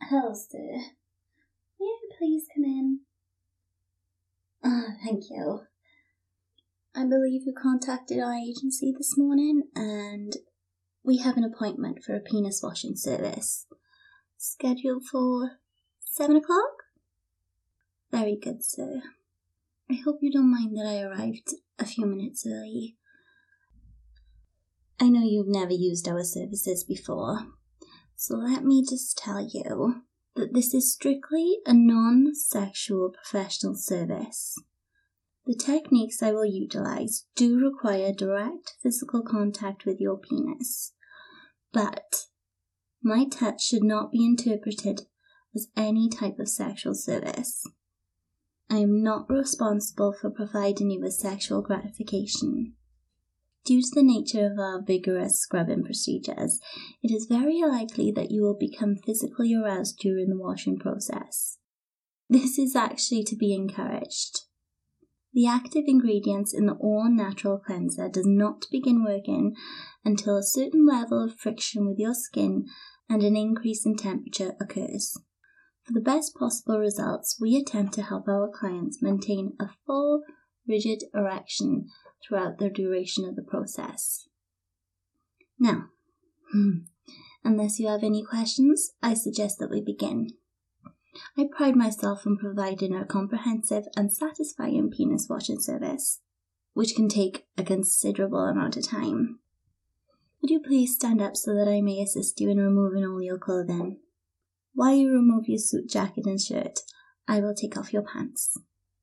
Hello, sir. May I please come in? Thank you. I believe you contacted our agency this morning, and we have an appointment for a penis washing service, scheduled for 7 o'clock? Very good, sir. I hope you don't mind that I arrived a few minutes early. I know you've never used our services before, so let me just tell you that this is strictly a non-sexual professional service. The techniques I will utilize do require direct physical contact with your penis, but my touch should not be interpreted as any type of sexual service. I am not responsible for providing you with sexual gratification. Due to the nature of our vigorous scrubbing procedures, it is very likely that you will become physically aroused during the washing process. This is actually to be encouraged. The active ingredients in the All Natural Cleanser does not begin working until a certain level of friction with your skin and an increase in temperature occurs. For the best possible results, we attempt to help our clients maintain a full, rigid erection throughout the duration of the process. Now, unless you have any questions, I suggest that we begin. I pride myself on providing a comprehensive and satisfying penis washing service, which can take a considerable amount of time. Would you please stand up so that I may assist you in removing all your clothing? While you remove your suit jacket and shirt, I will take off your pants.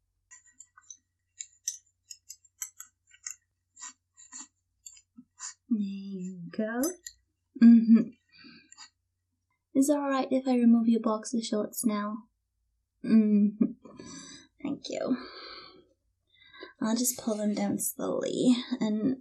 There you go. Is it alright if I remove your boxer shorts now? Thank you. I'll just pull them down slowly and...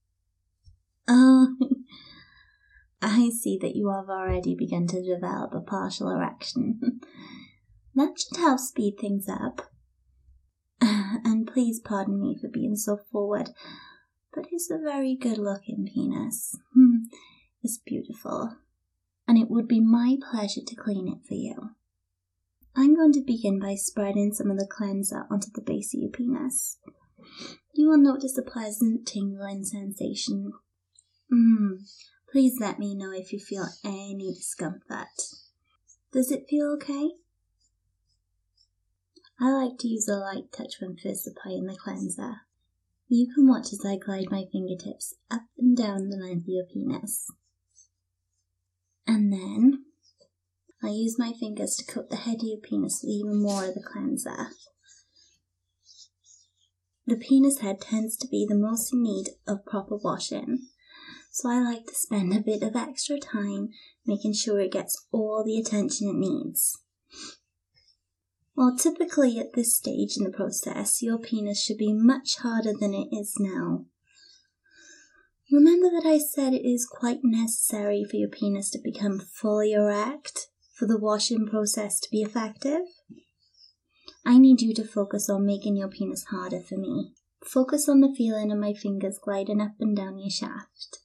I see that you have already begun to develop a partial erection. That should help speed things up. And please pardon me for being so forward, but it's a very good-looking penis. It's beautiful, and it would be my pleasure to clean it for you. I'm going to begin by spreading some of the cleanser onto the base of your penis. You will notice a pleasant tingling sensation. Please let me know if you feel any discomfort. Does it feel okay? I like to use a light touch when first applying the cleanser. You can watch as I glide my fingertips up and down the length of your penis. And then, I use my fingers to coat the head of your penis with even more of the cleanser. The penis head tends to be the most in need of proper washing, so I like to spend a bit of extra time making sure it gets all the attention it needs. Well, typically at this stage in the process, your penis should be much harder than it is now. Remember that I said it is quite necessary for your penis to become fully erect for the washing process to be effective? I need you to focus on making your penis harder for me. Focus on the feeling of my fingers gliding up and down your shaft.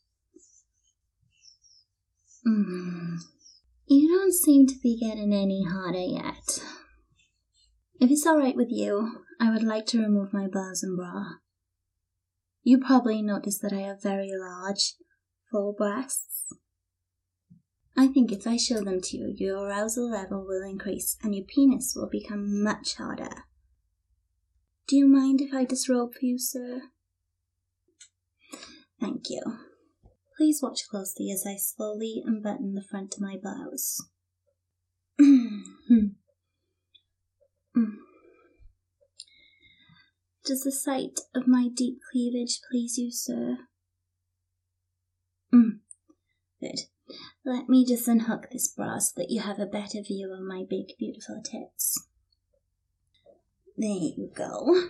You don't seem to be getting any harder yet. If it's alright with you, I would like to remove my blouse and bra. You probably noticed that I have very large, full breasts. I think if I show them to you, your arousal level will increase and your penis will become much harder. Do you mind if I disrobe for you, sir? Thank you. Please watch closely as I slowly unbutton the front of my blouse. Does the sight of my deep cleavage please you, sir? Good. Let me just unhook this bra so that you have a better view of my big, beautiful tits. There you go.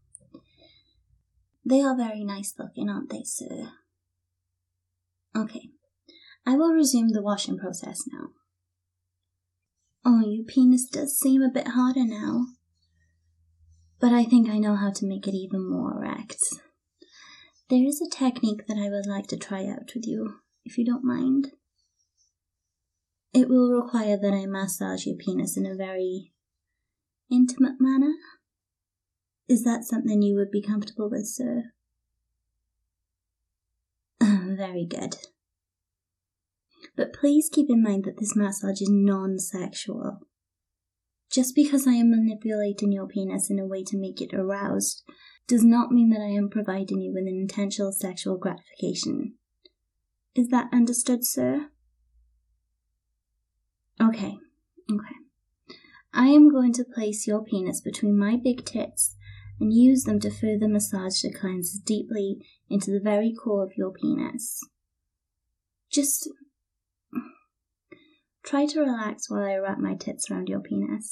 They are very nice looking, aren't they, sir? Okay, I will resume the washing process now. Oh, your penis does seem a bit harder now. But I think I know how to make it even more erect. There is a technique that I would like to try out with you, if you don't mind. It will require that I massage your penis in a very intimate manner. Is that something you would be comfortable with, sir? Very good. But please keep in mind that this massage is non-sexual. Just because I am manipulating your penis in a way to make it aroused does not mean that I am providing you with an intentional sexual gratification. Is that understood, sir? Okay. I am going to place your penis between my big tits and use them to further massage the cleanser deeply into the very core of your penis. Just try to relax while I wrap my tits around your penis.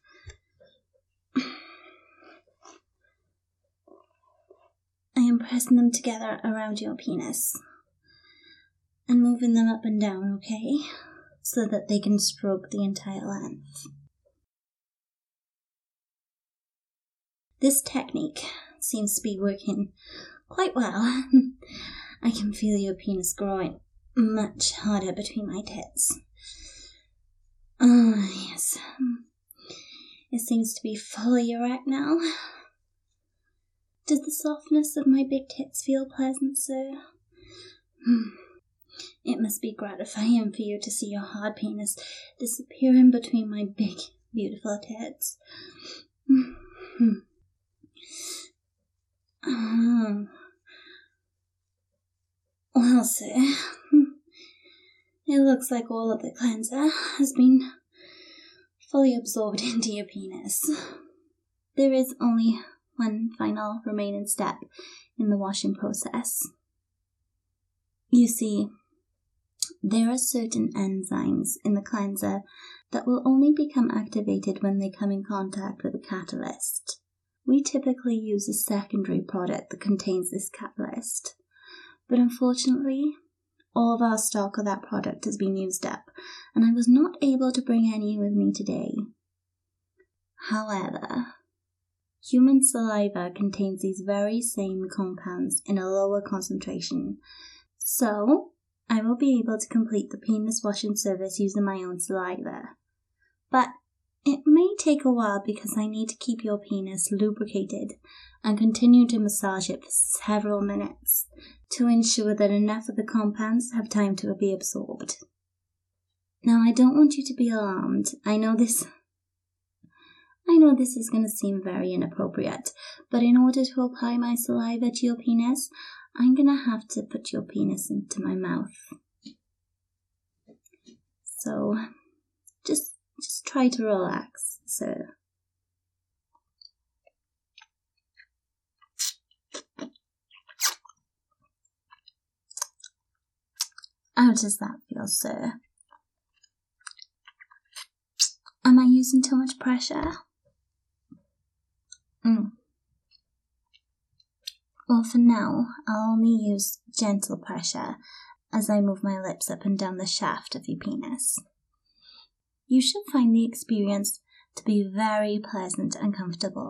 I am pressing them together around your penis and moving them up and down, okay? So that they can stroke the entire length. This technique seems to be working quite well. I can feel your penis growing much harder between my tits. Oh, yes. It seems to be fully erect now. Does the softness of my big tits feel pleasant, sir? It must be gratifying for you to see your hard penis disappearing between my big, beautiful tits. Well, sir, it looks like all of the cleanser has been fully absorbed into your penis. There is only one final remaining step in the washing process. You see, there are certain enzymes in the cleanser that will only become activated when they come in contact with a catalyst. We typically use a secondary product that contains this catalyst, but unfortunately, all of our stock of that product has been used up, and I was not able to bring any with me today. However, human saliva contains these very same compounds in a lower concentration, so I will be able to complete the penis washing service using my own saliva. But it may take a while because I need to keep your penis lubricated and continue to massage it for several minutes to ensure that enough of the compounds have time to be absorbed. Now, I don't want you to be alarmed. I know this is going to seem very inappropriate, but in order to apply my saliva to your penis, I'm going to have to put your penis into my mouth. So, just try to relax, sir. How does that feel, sir? Am I using too much pressure? Well, for now, I'll only use gentle pressure as I move my lips up and down the shaft of your penis. You should find the experience to be very pleasant and comfortable.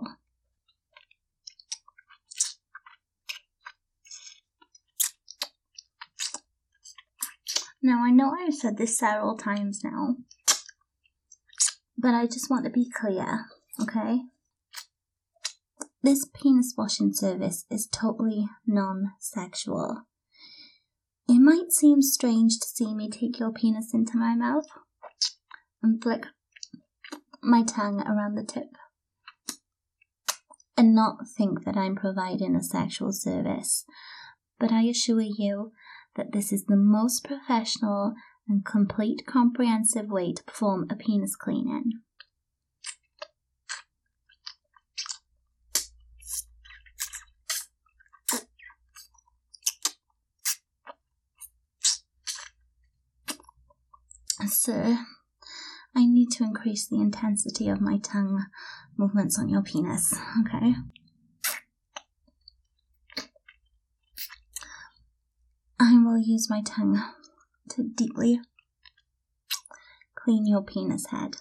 Now, I know I've said this several times now, but I just want to be clear, okay? This penis washing service is totally non-sexual. It might seem strange to see me take your penis into my mouth and flick my tongue around the tip and not think that I'm providing a sexual service, but I assure you that this is the most professional and complete comprehensive way to perform a penis cleaning. Sir, I need to increase the intensity of my tongue movements on your penis, okay? I will use my tongue to deeply clean your penis head.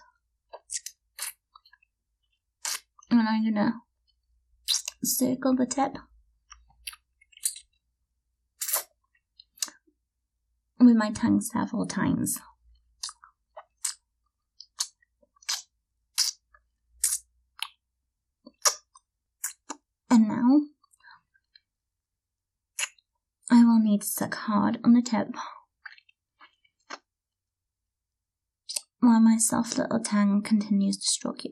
And I'm gonna circle the tip with my tongue several times. need to suck hard on the tip while my soft little tongue continues to stroke you.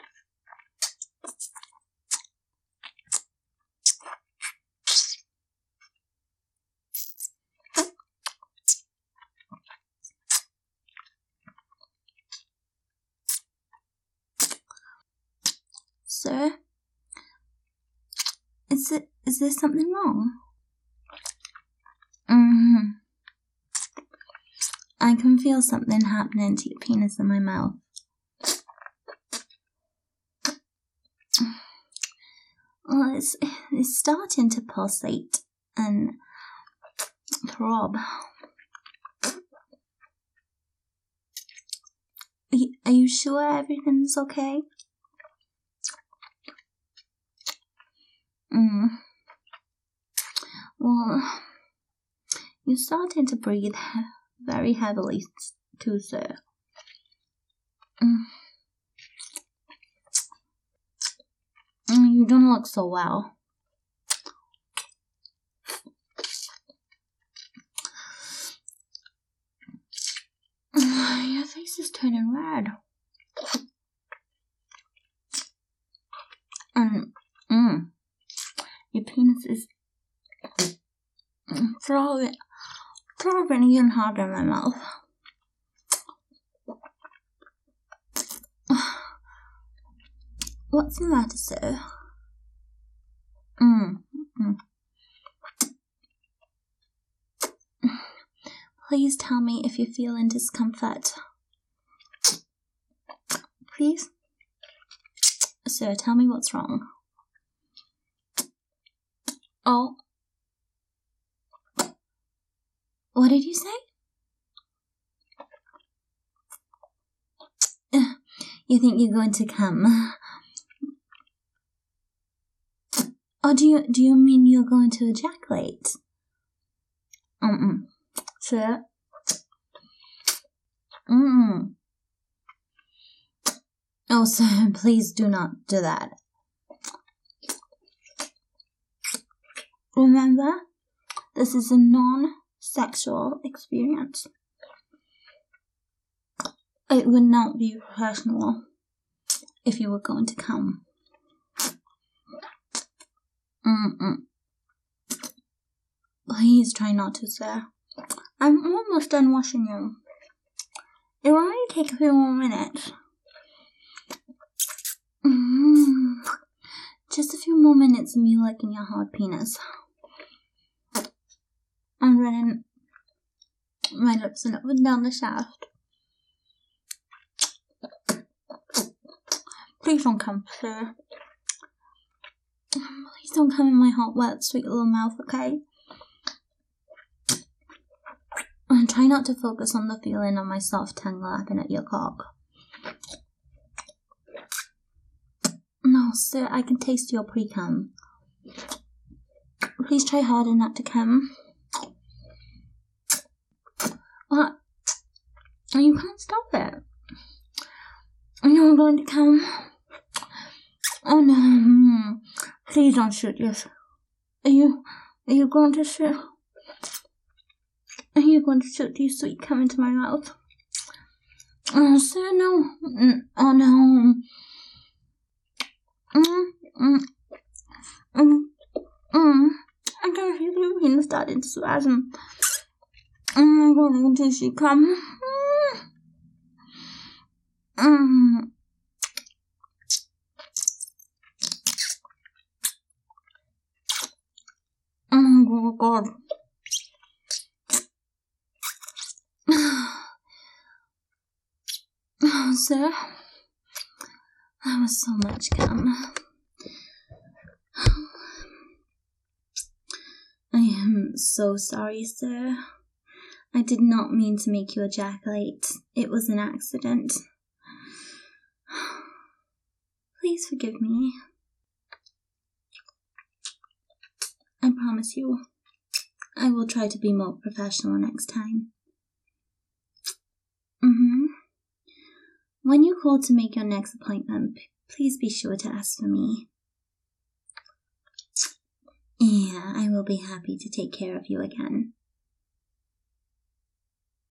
Sir, is there something wrong? I can feel something happening to your penis in my mouth. Well, it's starting to pulsate and throb. Are you sure everything's okay? Well, you're starting to breathe very heavily too, sir. You don't look so well. Your face is turning red. Your penis is throbbing even harder in my mouth. What's the matter, sir? Please tell me if you're feeling discomfort. Please? Sir, tell me what's wrong. Oh. What did you say? You think you're going to come? Oh, do you mean you're going to ejaculate? Sir? Oh, sir, please do not do that. Remember, this is a non-sexual experience. It would not be professional if you were going to come. Please try not to, sir. I'm almost done washing you. It will only take a few more minutes. Just a few more minutes of me licking your hard penis. I'm running my lips up and down the shaft. Please don't come, sir. Please don't come in my hot, wet, sweet little mouth, okay? And try not to focus on the feeling of my soft tongue lapping at your cock. No, sir, I can taste your pre-cum. Please try harder not to come. What? You can't stop it. You're going to come. Oh no. Please don't shoot yourself. Are you going to shoot? Are you going to shoot these sweet cum into my mouth? Oh, sir, no. Oh no. I can feel your penis starting to spasm. Oh my god, I can taste you come. Oh god. Oh, sir. That was so much cum. I am so sorry, sir. I did not mean to make you ejaculate. It was an accident. Please forgive me. I promise you, I will try to be more professional next time. When you call to make your next appointment, please be sure to ask for me. Yeah, I will be happy to take care of you again.